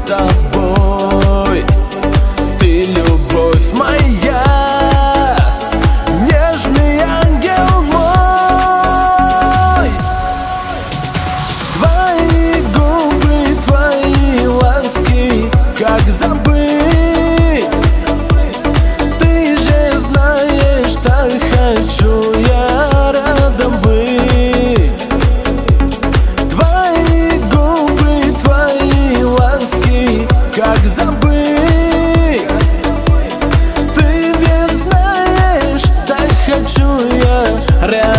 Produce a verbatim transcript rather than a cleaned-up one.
тобой. Ты любовь моя, нежный ангел мой. Твои губы, твои ласки, как забыть? Ты же знаешь, так хочу я рядом быть. Твои губы, твои ласки, как забыть? Ты ведь знаешь, так хочу я рядом.